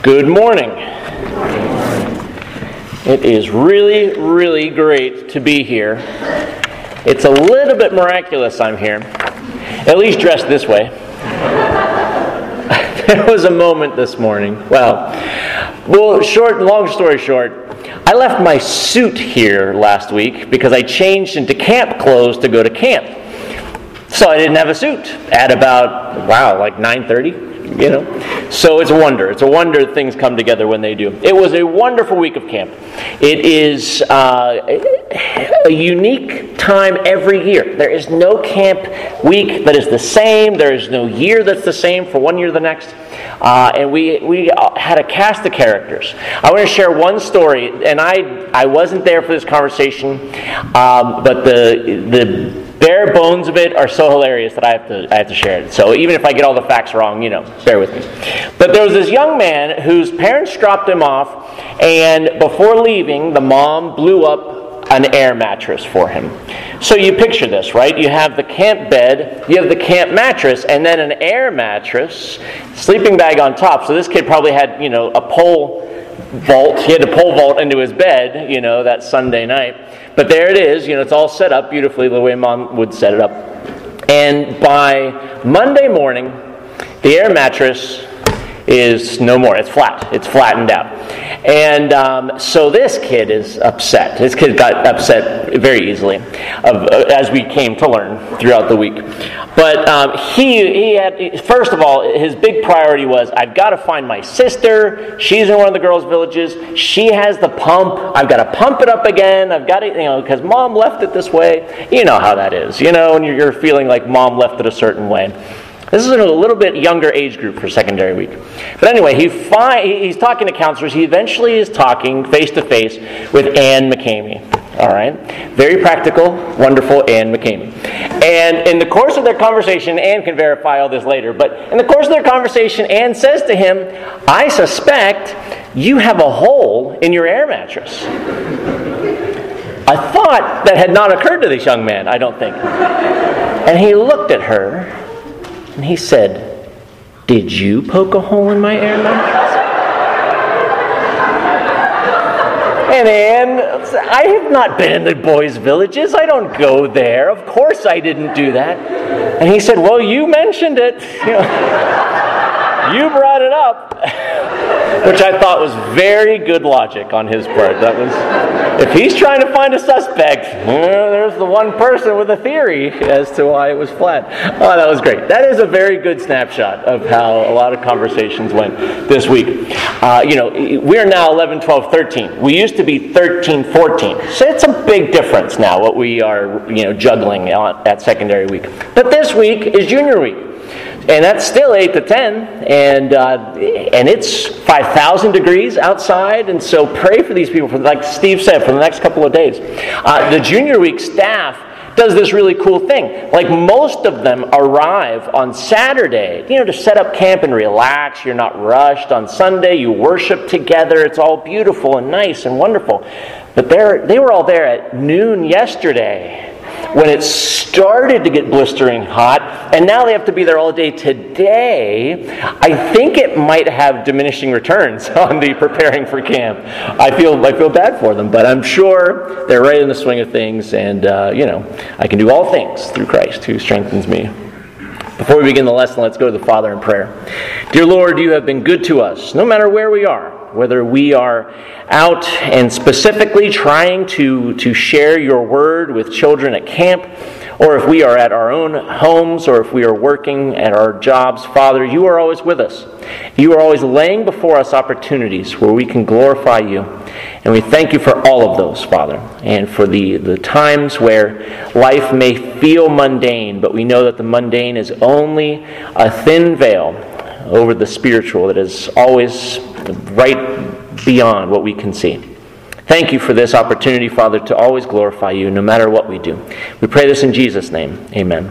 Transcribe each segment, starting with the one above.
Good morning. It is really, really great to be here. It's a little bit miraculous I'm here, at least dressed this way. There was a moment this morning. Long story short, I left my suit here last week because I changed into camp clothes to go to camp. So I didn't have a suit at about, 9:30. So it's a wonder. It's a wonder that things come together when they do. It was a wonderful week of camp. It is a unique time every year. There is no camp week that is the same. There is no year that's the same for one year to the next. And we had a cast of characters. I want to share one story, and I wasn't there for this conversation, but the bare bones of it are so hilarious that I have to share it. So even if I get all the facts wrong, bear with me. But there was this young man whose parents dropped him off, and before leaving, the mom blew up an air mattress for him. So you picture this, right? You have the camp bed, you have the camp mattress, and then an air mattress, sleeping bag on top. So this kid probably had, a pole vault. He had to pole vault into his bed, that Sunday night. But there it is, it's all set up beautifully the way Mom would set it up. And by Monday morning, the air mattress is no more. It's flat. It's flattened out. And so this kid is upset. This kid got upset very easily, as we came to learn throughout the week. But he had, first of all, his big priority was, I've got to find my sister. She's in one of the girls' villages. She has the pump. I've got to pump it up again. I've got to, because Mom left it this way. You know how that is, when you're feeling like Mom left it a certain way. This is a little bit younger age group for secondary week. But anyway, he's talking to counselors. He eventually is talking face-to-face with Ann McCamey. All right? Very practical, wonderful Ann McCamey. And in the course of their conversation, Ann can verify all this later, but in the course of their conversation, Ann says to him, I suspect you have a hole in your air mattress. A thought that had not occurred to this young man, I don't think. And he looked at her, and he said, did you poke a hole in my air mattress? And Ann, I have not been in the boys' villages. I don't go there. Of course I didn't do that. And he said, well, you mentioned it. You brought it up. Which I thought was very good logic on his part. That was, if he's trying to find a suspect, there's the one person with a theory as to why it was flat. Oh, that was great. That is a very good snapshot of how a lot of conversations went this week. We're now 11, 12, 13. We used to be 13, 14. So it's a big difference now what we are, juggling at secondary week. But this week is junior week. And that's still 8 to 10, and it's 5,000 degrees outside, and so pray for these people, like Steve said, for the next couple of days. The junior week staff does this really cool thing. Like most of them arrive on Saturday, to set up camp and relax. You're not rushed. On Sunday, you worship together. It's all beautiful and nice and wonderful. But they were all there at noon yesterday, when it started to get blistering hot, and now they have to be there all day today. I think it might have diminishing returns on the preparing for camp. I feel bad for them, but I'm sure they're right in the swing of things, and I can do all things through Christ who strengthens me. Before we begin the lesson, let's go to the Father in prayer. Dear Lord, you have been good to us, no matter where we are. Whether we are out and specifically trying to share your word with children at camp, or if we are at our own homes, or if we are working at our jobs, Father, you are always with us. You are always laying before us opportunities where we can glorify you. And we thank you for all of those, Father, and for the times where life may feel mundane, but we know that the mundane is only a thin veil over the spiritual that is always right beyond what we can see. Thank you for this opportunity, Father, to always glorify you no matter what we do. We pray this in Jesus' name. Amen.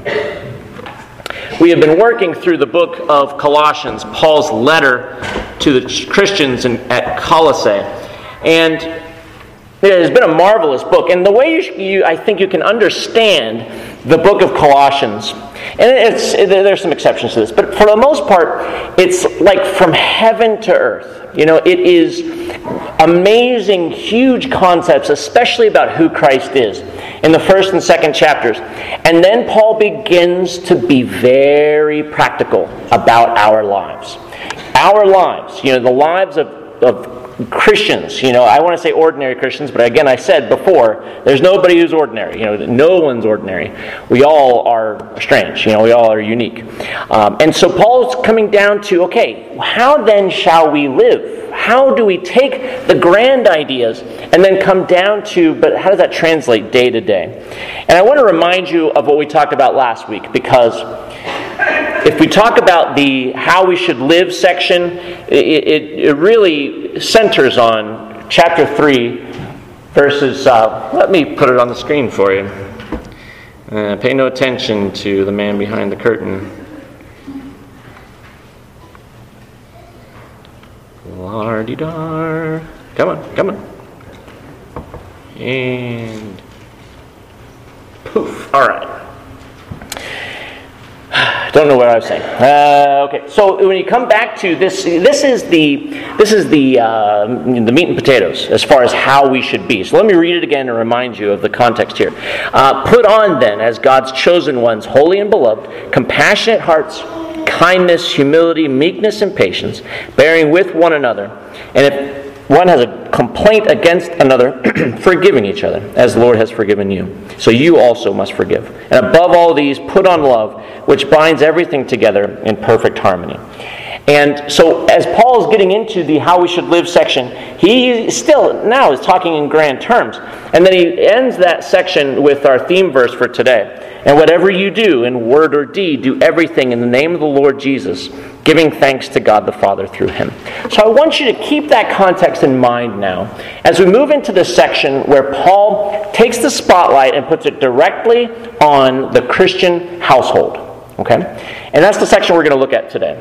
We have been working through the book of Colossians, Paul's letter to the Christians at Colossae. And it has been a marvelous book. And the way I think you can understand the book of Colossians. And there's some exceptions to this, but for the most part, it's like from heaven to earth. You know, it is amazing, huge concepts, especially about who Christ is, in the first and second chapters. And then Paul begins to be very practical about our lives. Our lives, you know, the lives of Christians, you know, I want to say ordinary Christians, but again, I said before, there's nobody who's ordinary. You know, no one's ordinary. We all are strange. You know, we all are unique. And so Paul's coming down to, okay, how then shall we live? How do we take the grand ideas and then come down to, but how does that translate day to day? And I want to remind you of what we talked about last week, because if we talk about the how we should live section, it really centers on chapter 3, verses, let me put it on the screen for you. Pay no attention to the man behind the curtain. La-di-dar. Come on. And poof. All right. Don't know what I was saying. Okay, so when you come back to this, this is the meat and potatoes as far as how we should be. So let me read it again and remind you of the context here. Put on then, as God's chosen ones, holy and beloved, compassionate hearts, kindness, humility, meekness, and patience, bearing with one another. And if one has a complaint against another, forgiving each other, as the Lord has forgiven you. So you also must forgive. And above all these, put on love, which binds everything together in perfect harmony. And so as Paul is getting into the how we should live section, he still now is talking in grand terms. And then he ends that section with our theme verse for today. And whatever you do in word or deed, do everything in the name of the Lord Jesus, giving thanks to God the Father through him. So I want you to keep that context in mind now as we move into this section where Paul takes the spotlight and puts it directly on the Christian household. Okay? And that's the section we're going to look at today.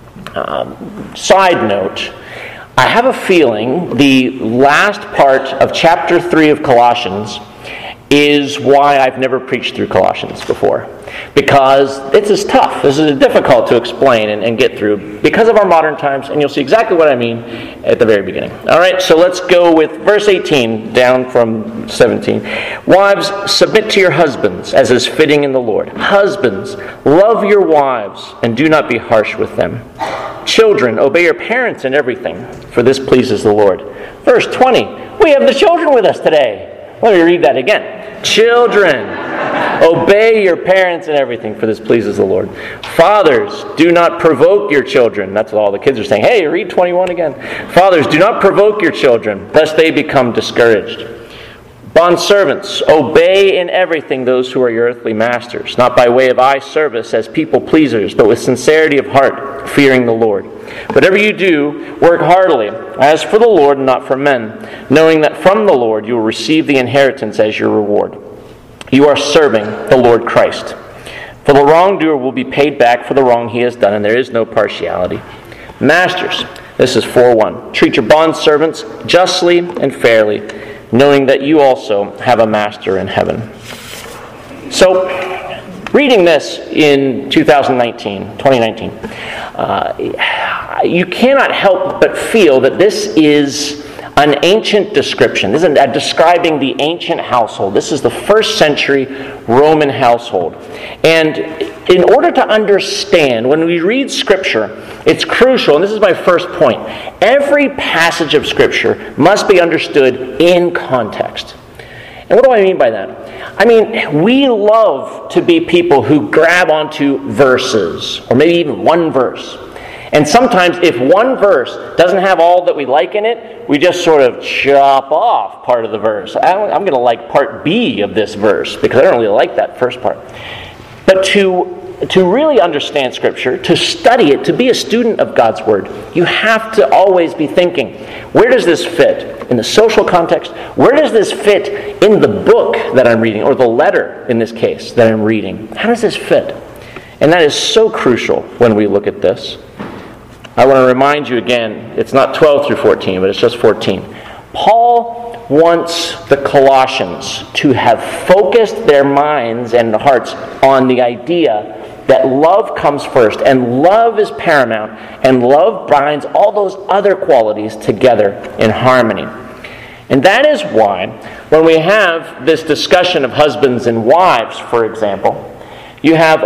Side note, I have a feeling the last part of chapter 3 of Colossians is why I've never preached through Colossians before. Because this is tough. This is difficult to explain and get through because of our modern times, and you'll see exactly what I mean at the very beginning. All right, so let's go with verse 18 down from 17. Wives, submit to your husbands as is fitting in the Lord. Husbands, love your wives and do not be harsh with them. Children, obey your parents in everything, for this pleases the Lord. Verse 20, we have the children with us today. Let me read that again. Children, obey your parents in everything, for this pleases the Lord. Fathers, do not provoke your children. That's what all the kids are saying. Hey, read 21 again. Fathers, do not provoke your children, lest they become discouraged. Bondservants, obey in everything those who are your earthly masters, not by way of eye service as people pleasers, but with sincerity of heart, fearing the Lord. Whatever you do, work heartily, as for the Lord and not for men, knowing that from the Lord you will receive the inheritance as your reward. You are serving the Lord Christ. For the wrongdoer will be paid back for the wrong he has done, and there is no partiality. Masters, this is 4:1. Treat your bondservants justly and fairly, knowing that you also have a master in heaven. So, reading this in 2019, you cannot help but feel that this is an ancient description. This is describing the ancient household. This is the first century Roman household. And in order to understand, when we read Scripture, it's crucial, and this is my first point, every passage of Scripture must be understood in context. And what do I mean by that? I mean, we love to be people who grab onto verses, or maybe even one verse. And sometimes if one verse doesn't have all that we like in it, we just sort of chop off part of the verse. I'm going to like part B of this verse because I don't really like that first part. But to really understand Scripture, to study it, to be a student of God's Word, you have to always be thinking, where does this fit in the social context? Where does this fit in the book that I'm reading, or the letter, in this case, that I'm reading? How does this fit? And that is so crucial when we look at this. I want to remind you again, it's not 12 through 14, but it's just 14. Paul wants the Colossians to have focused their minds and hearts on the idea that love comes first, and love is paramount, and love binds all those other qualities together in harmony. And that is why, when we have this discussion of husbands and wives, for example, you have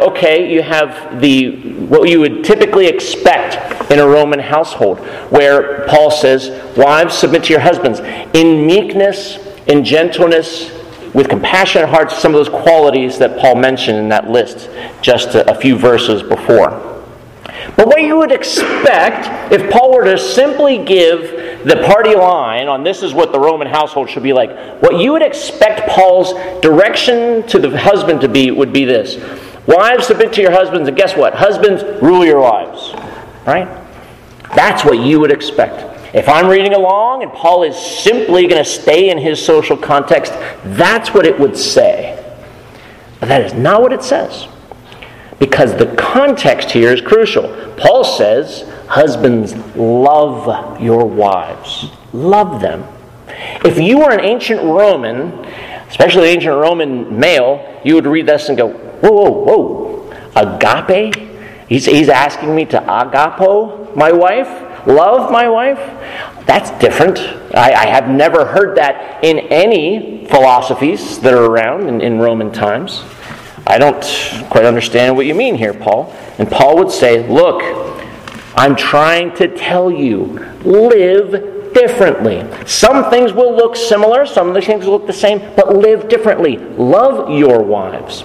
what you would typically expect in a Roman household, where Paul says, wives, submit to your husbands in meekness, in gentleness, with compassionate hearts, some of those qualities that Paul mentioned in that list just a few verses before. But what you would expect if Paul were to simply give the party line on this is what the Roman household should be like, what you would expect Paul's direction to the husband to be would be this. Wives, submit to your husbands, and guess what? Husbands, rule your wives. Right? That's what you would expect. If I'm reading along and Paul is simply going to stay in his social context, that's what it would say. But that is not what it says. Because the context here is crucial. Paul says, husbands, love your wives. Love them. If you were an ancient Roman, especially an ancient Roman male, you would read this and go, whoa. Agape? He's asking me to agapo my wife? Love my wife? That's different. I have never heard that in any philosophies that are around in Roman times. I don't quite understand what you mean here, Paul. And Paul would say, look, I'm trying to tell you, live differently. Some things will look similar, some of the things will look the same, but live differently. Love your wives.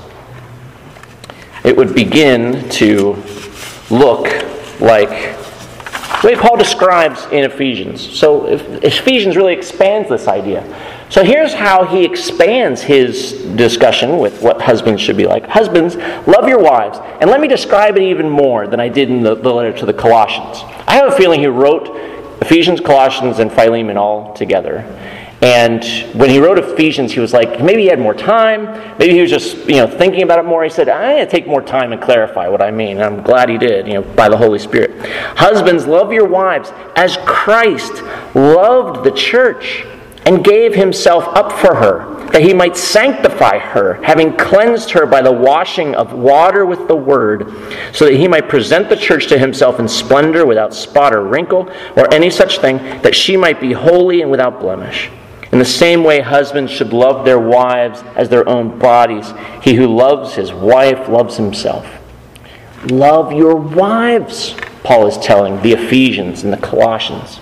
It would begin to look like the way Paul describes in Ephesians. So Ephesians really expands this idea. So here's how he expands his discussion with what husbands should be like. Husbands, love your wives. And let me describe it even more than I did in the letter to the Colossians. I have a feeling he wrote Ephesians, Colossians, and Philemon all together. And when he wrote Ephesians, he was like, maybe he had more time. Maybe he was just, thinking about it more. He said, I need to take more time and clarify what I mean. And I'm glad he did, by the Holy Spirit. Husbands, love your wives as Christ loved the church and gave himself up for her, that he might sanctify her, having cleansed her by the washing of water with the word, so that he might present the church to himself in splendor, without spot or wrinkle, or any such thing, that she might be holy and without blemish. In the same way, husbands should love their wives as their own bodies. He who loves his wife loves himself. Love your wives, Paul is telling the Ephesians and the Colossians.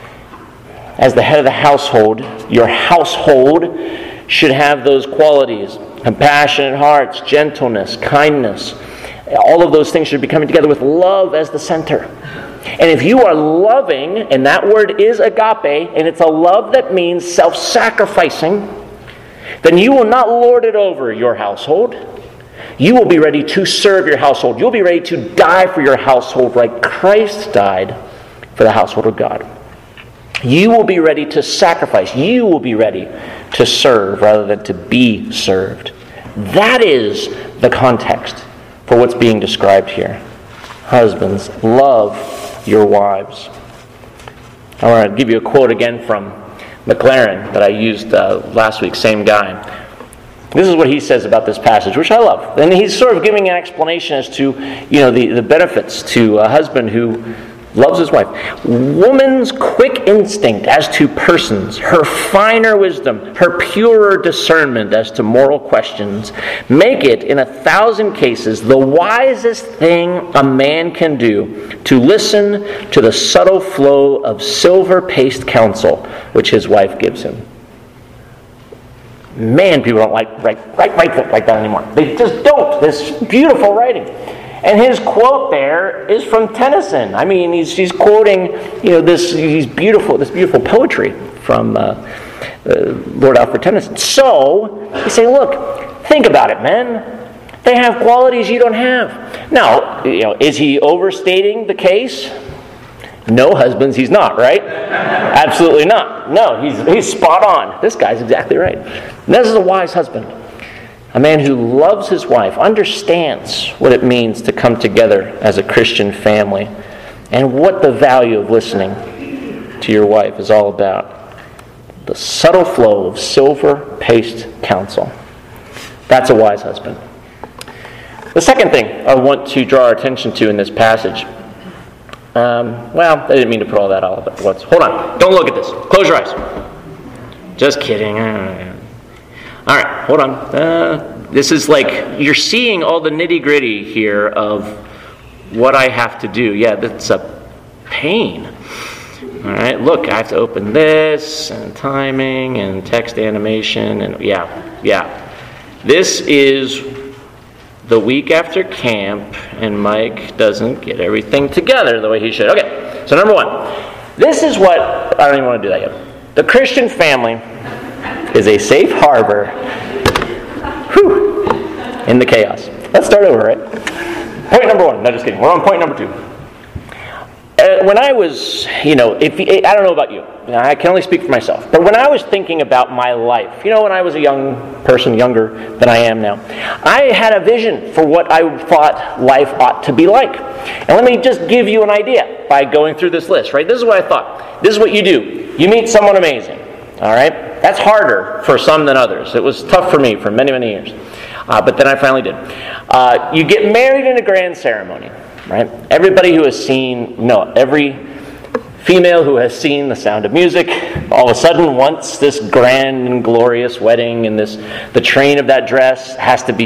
As the head of the household, your household should have those qualities. Compassionate hearts, gentleness, kindness. All of those things should be coming together with love as the center. And if you are loving, and that word is agape, and it's a love that means self-sacrificing, then you will not lord it over your household. You will be ready to serve your household. You'll be ready to die for your household like Christ died for the household of God. You will be ready to sacrifice. You will be ready to serve rather than to be served. That is the context for what's being described here. Husbands, love your wives. I want to give you a quote again from McLaren that I used last week, same guy. This is what he says about this passage, which I love. And he's sort of giving an explanation as to, the benefits to a husband who loves his wife. Woman's quick instinct as to persons, her finer wisdom, her purer discernment as to moral questions, make it, in 1,000 cases, the wisest thing a man can do to listen to the subtle flow of silver-paced counsel which his wife gives him. Man, people don't write like that anymore. They just don't. This beautiful writing. And his quote there is from Tennyson. I mean, he's quoting, this beautiful poetry from Lord Alfred Tennyson. So he's saying, look, think about it, man. They have qualities you don't have. Now, is he overstating the case? No, husbands, he's not, right? Absolutely not. No, he's spot on. This guy's exactly right. And this is a wise husband. A man who loves his wife, understands what it means to come together as a Christian family, and what the value of listening to your wife is all about. the subtle flow of silver-paced counsel. That's a wise husband. The second thing I want to draw our attention to in this passage, I didn't mean to put all that all at once. Hold on. Don't look at this. Close your eyes. Just kidding. All right, hold on. This is like, you're seeing all the nitty-gritty here of what I have to do. Yeah, that's a pain. All right, look, I have to open this, and timing, and text animation, and yeah. This is the week after camp, and Mike doesn't get everything together the way he should. Okay, so number one, this is what, I don't even want to do that yet. The Christian family is a safe harbor in the chaos. Let's start over, right? Point number one. No, just kidding. We're on point number two. When I was, I don't know about you. I can only speak for myself. But when I was thinking about my life, when I was a young person, younger than I am now, I had a vision for what I thought life ought to be like. And let me just give you an idea by going through this list, right? This is what I thought. This is what you do. You meet someone amazing, all right? That's harder for some than others. It was tough for me for many, many years. But then I finally did. You get married in a grand ceremony. Right? Everybody who has seen, every female who has seen The Sound of Music, all of a sudden wants this grand and glorious wedding, and the train of that dress has to be,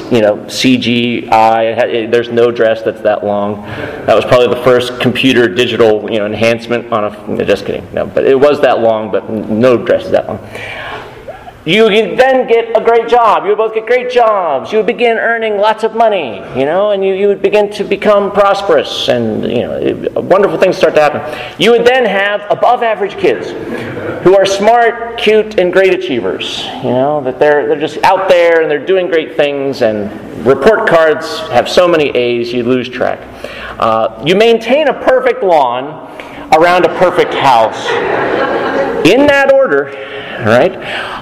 CGI. There's no dress that's that long. That was probably the first computer digital, enhancement on a. Just kidding. No, but it was that long, but no dress is that long. You then get a great job. You would both get great jobs. You would begin earning lots of money, and you would begin to become prosperous, and wonderful things start to happen. You would then have above-average kids who are smart, cute, and great achievers. That they're just out there and they're doing great things, and report cards have so many A's you lose track. You maintain a perfect lawn around a perfect house. In that order, right?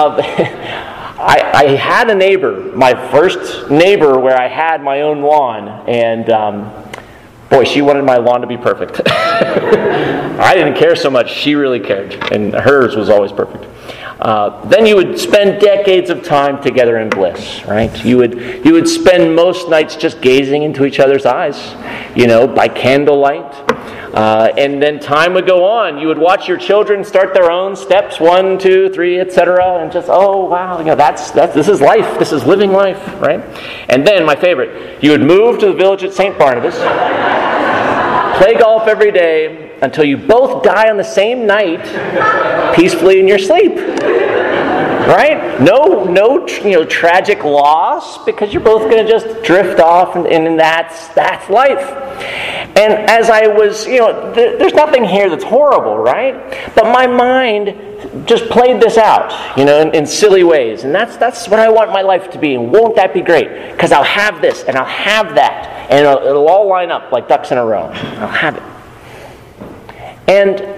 I had a neighbor, my first neighbor, where I had my own lawn, and she wanted my lawn to be perfect. I didn't care so much; she really cared, and hers was always perfect. Then you would spend decades of time together in bliss, right? You would spend most nights just gazing into each other's eyes, by candlelight. And then time would go on. You would watch your children start their own steps, 1, 2, 3, etc., and just, oh wow, this is life. This is living life, right? And then my favorite, you would move to the village at St. Barnabas, play golf every day until you both die on the same night, peacefully in your sleep. Right? No, tragic loss, because you're both going to just drift off, and that's life. And as I was, there's nothing here that's horrible, right? But my mind just played this out, in silly ways, and that's what I want my life to be. And won't that be great? Because I'll have this, and I'll have that, and it'll all line up like ducks in a row. I'll have it. And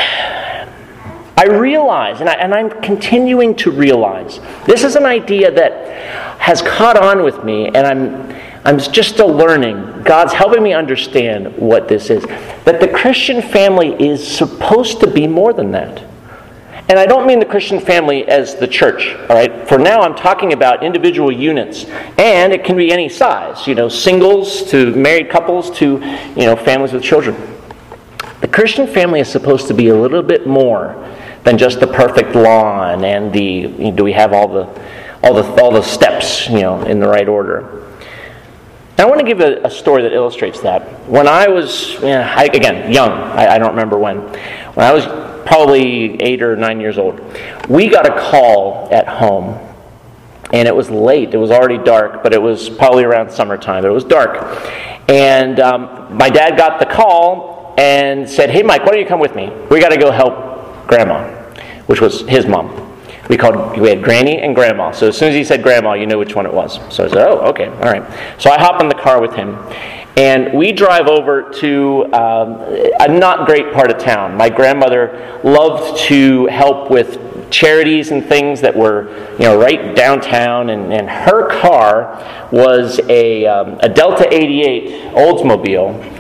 I realize, and I'm continuing to realize, this is an idea that has caught on with me, and I'm just still learning. God's helping me understand what this is. That the Christian family is supposed to be more than that. And I don't mean the Christian family as the church, all right? For now, I'm talking about individual units, and it can be any size, singles to married couples to, families with children. The Christian family is supposed to be a little bit more than just the perfect lawn and do we have all the steps, in the right order. And I want to give a story that illustrates that. When I was, young, I don't remember when I was probably 8 or 9 years old, we got a call at home, and it was late. It was already dark, but it was probably around summertime. It was dark, and my dad got the call and said, "Hey, Mike, why don't you come with me? We got to go help Grandma," which was his mom. We had Granny and Grandma. So as soon as he said Grandma, you knew which one it was. So I said, "Oh, okay, all right." So I hop in the car with him, and we drive over to a not great part of town. My grandmother loved to help with charities and things that were, right downtown, and her car was a Delta 88 Oldsmobile.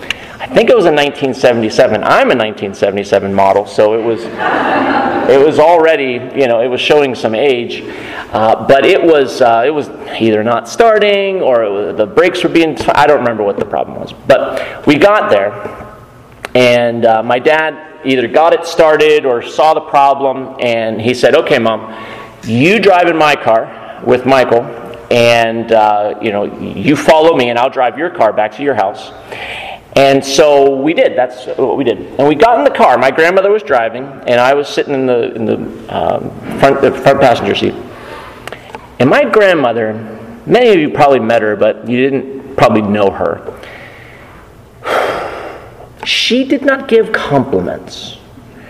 I think it was a 1977. I'm a 1977 model, so it was already, it was showing some age. But it was either not starting or the brakes were being, I don't remember what the problem was. But we got there, and my dad either got it started or saw the problem, and he said, "Okay, Mom, you drive in my car with Michael, and you follow me, and I'll drive your car back to your house." And so we did. That's what we did. And we got in the car. My grandmother was driving, and I was sitting in the front passenger seat. And my grandmother, many of you probably met her, but you didn't probably know her. She did not give compliments.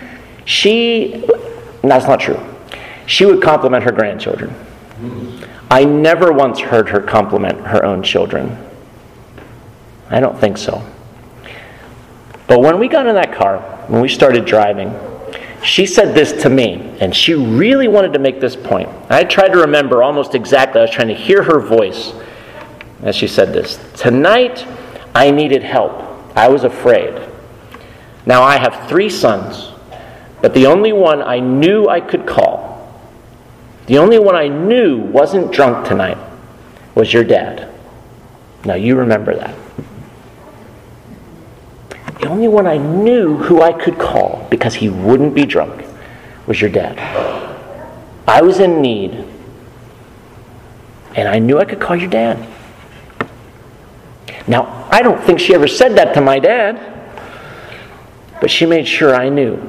That's not true. She would compliment her grandchildren. I never once heard her compliment her own children. I don't think so. But when we got in that car, when we started driving, she said this to me, and she really wanted to make this point. I tried to remember almost exactly. I was trying to hear her voice as she said this. "Tonight, I needed help. I was afraid. Now, I have 3 sons, but the only one I knew I could call, the only one I knew wasn't drunk tonight, was your dad." Now, you remember that. The only one I knew who I could call, because he wouldn't be drunk, was your dad. I was in need, and I knew I could call your dad. Now, I don't think she ever said that to my dad, but she made sure I knew.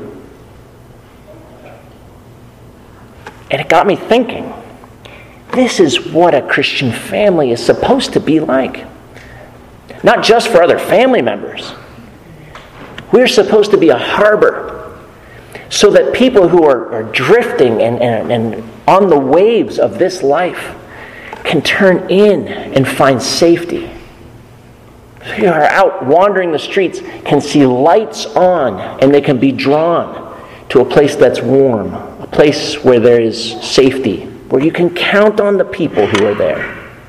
And it got me thinking, this is what a Christian family is supposed to be like. Not just for other family members. We're supposed to be a harbor so that people who are drifting and on the waves of this life can turn in and find safety. Who are out wandering the streets can see lights on, and they can be drawn to a place that's warm, a place where there is safety, where you can count on the people who are there.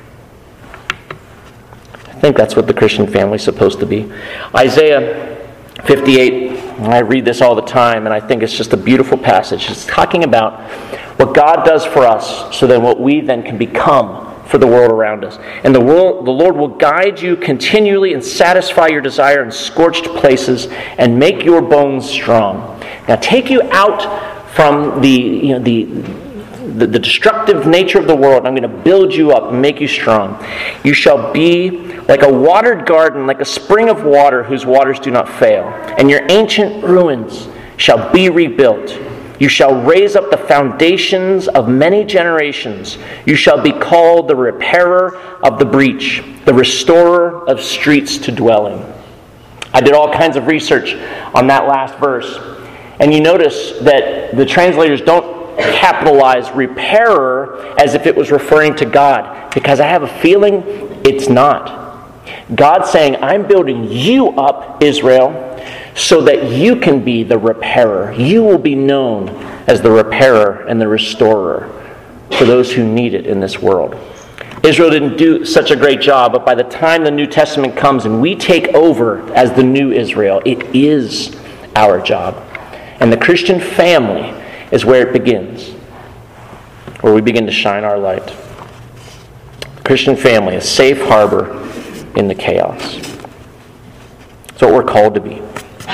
I think that's what the Christian family is supposed to be. Isaiah 58, I read this all the time, and I think it's just a beautiful passage. It's talking about what God does for us, so then what we then can become for the world around us. And the Lord will guide you continually and satisfy your desire in scorched places and make your bones strong. Now, take you out from the destructive nature of the world. I'm going to build you up and make you strong. You shall be like a watered garden, like a spring of water whose waters do not fail. And your ancient ruins shall be rebuilt. You shall raise up the foundations of many generations. You shall be called the repairer of the breach, the restorer of streets to dwell in. I did all kinds of research on that last verse. And you notice that the translators don't capitalize repairer as if it was referring to God, because I have a feeling it's not. God's saying, I'm building you up, Israel, so that you can be the repairer. You will be known as the repairer and the restorer for those who need it in this world. Israel didn't do such a great job, but by the time the New Testament comes and we take over as the new Israel, it is our job. And the Christian family is where it begins, where we begin to shine our light. The Christian family, a safe harbor in the chaos. That's what we're called to be.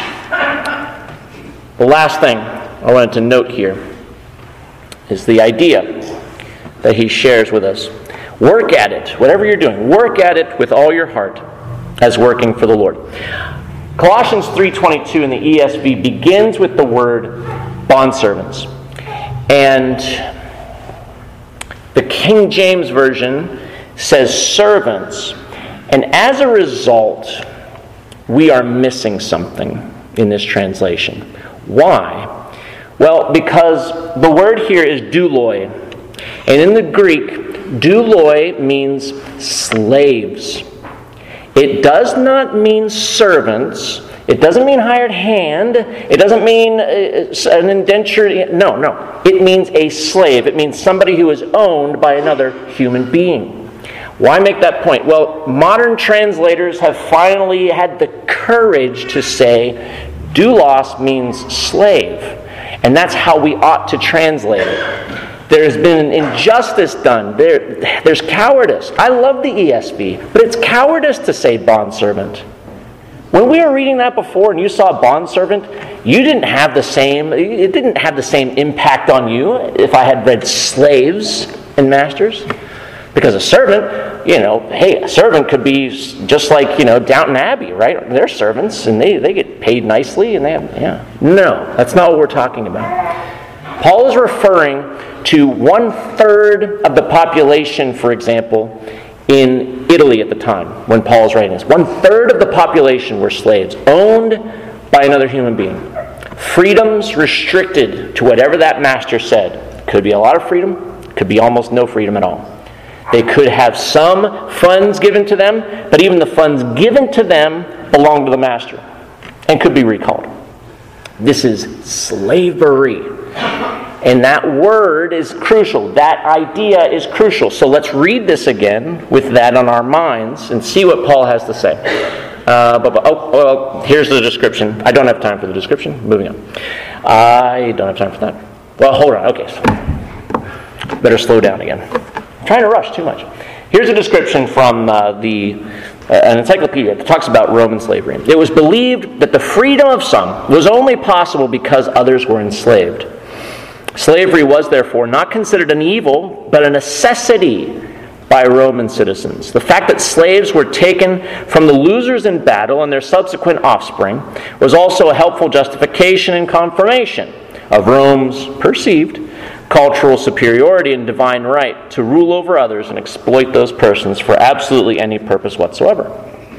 The last thing I wanted to note here is the idea that he shares with us. Work at it, whatever you're doing, work at it with all your heart as working for the Lord. Colossians 3:22 in the ESV begins with the word bondservants. And the King James Version says servants. And as a result, we are missing something in this translation. Why? Well, because the word here is douloi. And in the Greek, douloi means slaves. It does not mean servants. It doesn't mean hired hand. It doesn't mean an indentured. No. It means a slave. It means somebody who is owned by another human being. Why make that point? Well, modern translators have finally had the courage to say doulos means slave. And that's how we ought to translate it. There's been an injustice done. There's cowardice. I love the ESV, but it's cowardice to say bondservant. When we were reading that before and you saw bondservant, it didn't have the same impact on you if I had read slaves and masters. Because a servant, a servant could be just like, Downton Abbey, right? They're servants and they get paid nicely and they have, No, that's not what we're talking about. Paul is referring to 1/3 of the population, for example, in Italy at the time when Paul is writing this. 1/3 of the population were slaves, owned by another human being. Freedoms restricted to whatever that master said. Could be a lot of freedom, could be almost no freedom at all. They could have some funds given to them, but even the funds given to them belong to the master and could be recalled. This is slavery. And that word is crucial. That idea is crucial. So let's read this again with that on our minds and see what Paul has to say. Here's the description. I don't have time for the description. Moving on. I don't have time for that. Well, hold on. Okay. So better slow down again. I'm trying to rush too much. Here's a description from an encyclopedia that talks about Roman slavery. It was believed that the freedom of some was only possible because others were enslaved. Slavery was, therefore, not considered an evil, but a necessity by Roman citizens. The fact that slaves were taken from the losers in battle and their subsequent offspring was also a helpful justification and confirmation of Rome's perceived cultural superiority and divine right to rule over others and exploit those persons for absolutely any purpose whatsoever.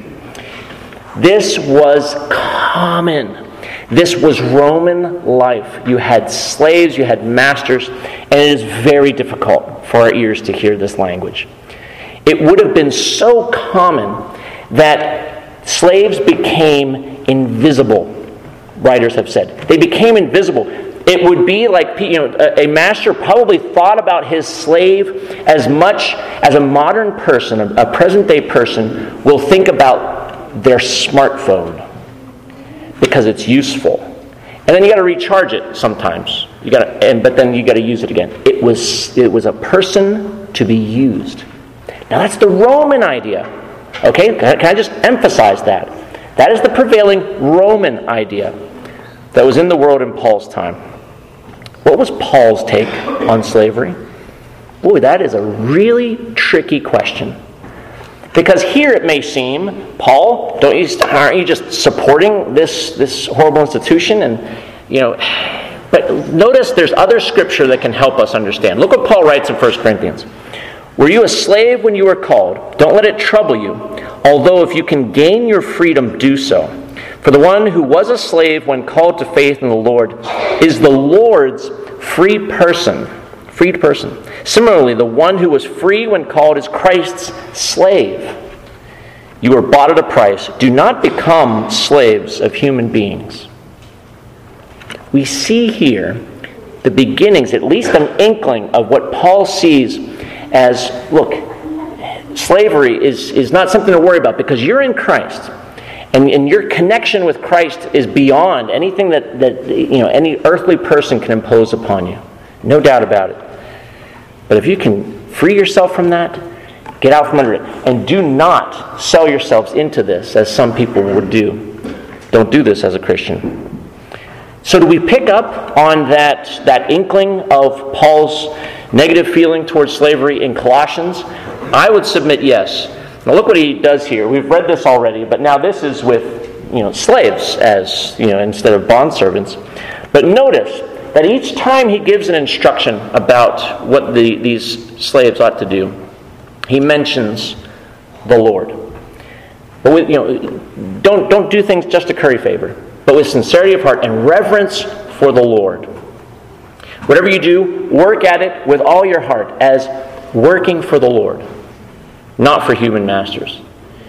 This was common. This was Roman life. You had slaves, you had masters, and it is very difficult for our ears to hear this language. It would have been so common that slaves became invisible, writers have said. They became invisible. It would be like, a master probably thought about his slave as much as a modern person, a present-day person, will think about their smartphone. Because it's useful. And then you got to recharge it sometimes. But then you got to use it again. It was a person to be used. Now that's the Roman idea. Okay? Can I just emphasize that? That is the prevailing Roman idea that was in the world in Paul's time. What was Paul's take on slavery? Boy, that is a really tricky question. Because here it may seem, Paul, aren't you just supporting this horrible institution? But notice there's other scripture that can help us understand. Look what Paul writes in 1 Corinthians. Were you a slave when you were called? Don't let it trouble you. Although if you can gain your freedom, do so. For the one who was a slave when called to faith in the Lord is the Lord's freed person. Similarly, the one who was free when called is Christ's slave. You were bought at a price. Do not become slaves of human beings. We see here the beginnings, at least an inkling of what Paul sees as, look, slavery is not something to worry about because you're in Christ. And your connection with Christ is beyond anything that any earthly person can impose upon you. No doubt about it. But if you can free yourself from that, get out from under it. And do not sell yourselves into this, as some people would do. Don't do this as a Christian. So do we pick up on that inkling of Paul's negative feeling towards slavery in Colossians? I would submit yes. Now look what he does here. We've read this already, but now this is with slaves as instead of bondservants. But notice that each time he gives an instruction about what these slaves ought to do, he mentions the Lord. But don't do things just to curry favor, but with sincerity of heart and reverence for the Lord. Whatever you do, work at it with all your heart as working for the Lord, not for human masters.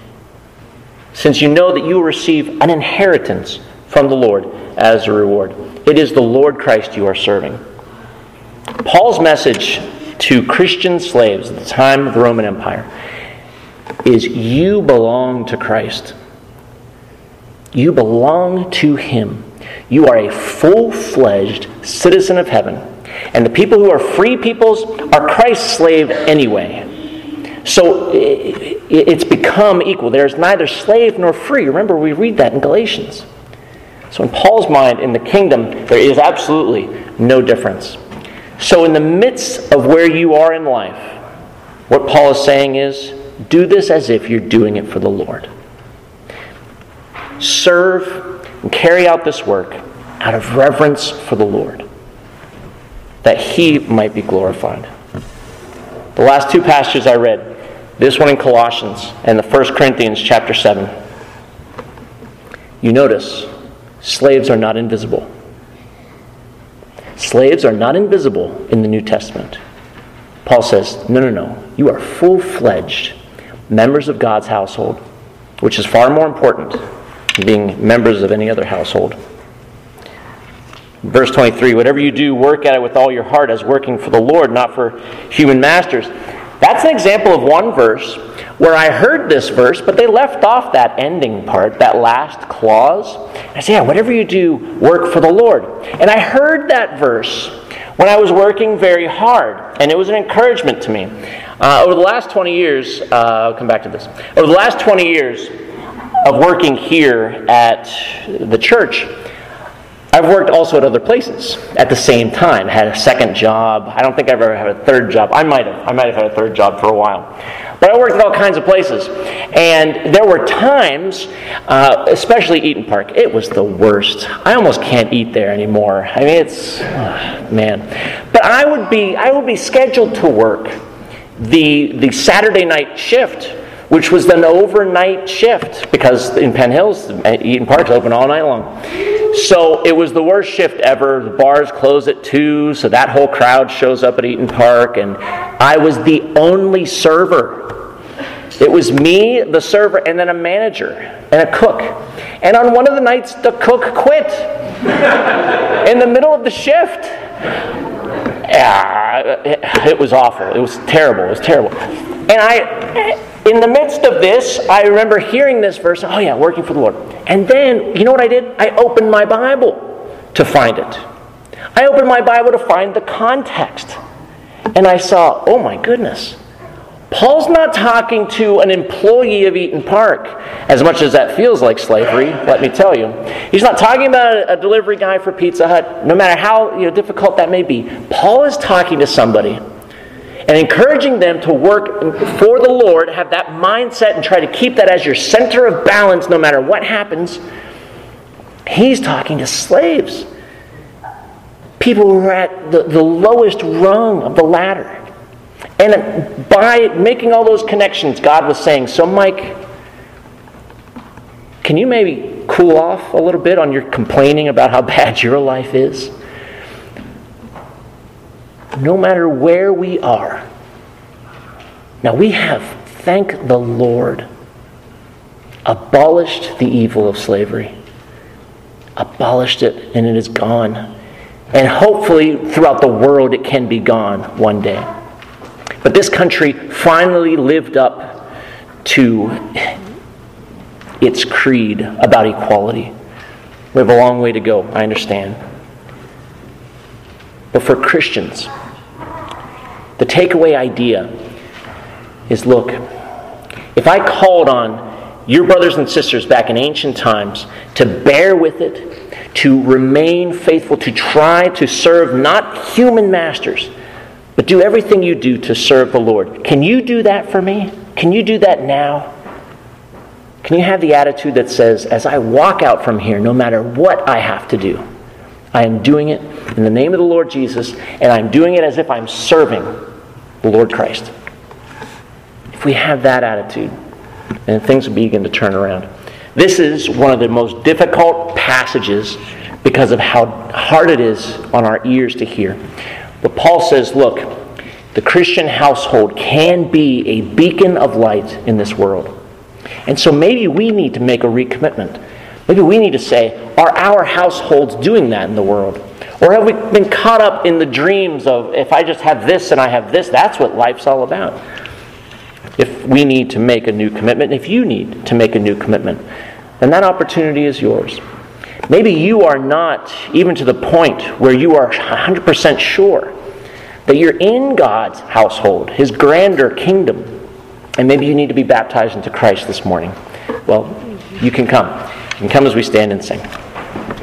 Since you know that you will receive an inheritance from the Lord as a reward. It is the Lord Christ you are serving. Paul's message to Christian slaves at the time of the Roman Empire is you belong to Christ. You belong to Him. You are a full-fledged citizen of heaven. And the people who are free peoples are Christ's slave anyway. So it's become equal. There's neither slave nor free. Remember, we read that in Galatians. So in Paul's mind, in the kingdom, there is absolutely no difference. So in the midst of where you are in life, what Paul is saying is, do this as if you're doing it for the Lord. Serve and carry out this work out of reverence for the Lord, that He might be glorified. The last two passages I read, this one in Colossians and the 1 Corinthians chapter 7. You notice, slaves are not invisible. Slaves are not invisible in the New Testament. Paul says, no. You are full-fledged members of God's household, which is far more important than being members of any other household. Verse 23, whatever you do, work at it with all your heart as working for the Lord, not for human masters. That's an example of one verse where I heard this verse, but they left off that ending part, that last clause. I said, whatever you do, work for the Lord. And I heard that verse when I was working very hard, and it was an encouragement to me. Over the last 20 years, I'll come back to this. Over the last 20 years of working here at the church, I've worked also at other places at the same time. Had a second job. I don't think I've ever had a third job. I might have had a third job for a while. But I worked at all kinds of places. And there were times, especially Eaton Park, it was the worst. I almost can't eat there anymore. I mean, it's, man. But I would be scheduled to work the Saturday night shift, which was an overnight shift, because in Penn Hills, Eaton Park's open all night long. So it was the worst shift ever. The bars close at 2, so that whole crowd shows up at Eaton Park, and I was the only server. It was me, the server, and then a manager and a cook. And on one of the nights, the cook quit in the middle of the shift. It was awful. It was terrible. It was terrible. And in the midst of this, I remember hearing this verse, working for the Lord. And then, you know what I did? I opened my Bible to find it. I opened my Bible to find the context. And I saw, oh my goodness, Paul's not talking to an employee of Eaton Park, as much as that feels like slavery, let me tell you. He's not talking about a delivery guy for Pizza Hut, no matter how difficult that may be. Paul is talking to somebody and encouraging them to work for the Lord, have that mindset and try to keep that as your center of balance no matter what happens. He's talking to slaves. People who are at the lowest rung of the ladder. And by making all those connections, God was saying, so Mike, can you maybe cool off a little bit on your complaining about how bad your life is? No matter where we are. Now we have, thank the Lord, abolished the evil of slavery. Abolished it, and it is gone. And hopefully throughout the world it can be gone one day. But this country finally lived up to its creed about equality. We have a long way to go, I understand. But for Christians, the takeaway idea is, look, if I called on your brothers and sisters back in ancient times to bear with it, to remain faithful, to try to serve not human masters, but do everything you do to serve the Lord. Can you do that for me? Can you do that now? Can you have the attitude that says, as I walk out from here, no matter what I have to do, I am doing it in the name of the Lord Jesus, and I'm doing it as if I'm serving the Lord Christ. If we have that attitude, then things will begin to turn around. This is one of the most difficult passages because of how hard it is on our ears to hear. But Paul says, look, the Christian household can be a beacon of light in this world. And so maybe we need to make a recommitment. Maybe we need to say, are our households doing that in the world? Or have we been caught up in the dreams of, if I just have this and I have this, that's what life's all about? if we need to make a new commitment, if you need to make a new commitment, then that opportunity is yours. Maybe you are not even to the point where you are 100% sure that you're in God's household, His grander kingdom, and maybe you need to be baptized into Christ this morning. Well, you can come. You can come as we stand and sing.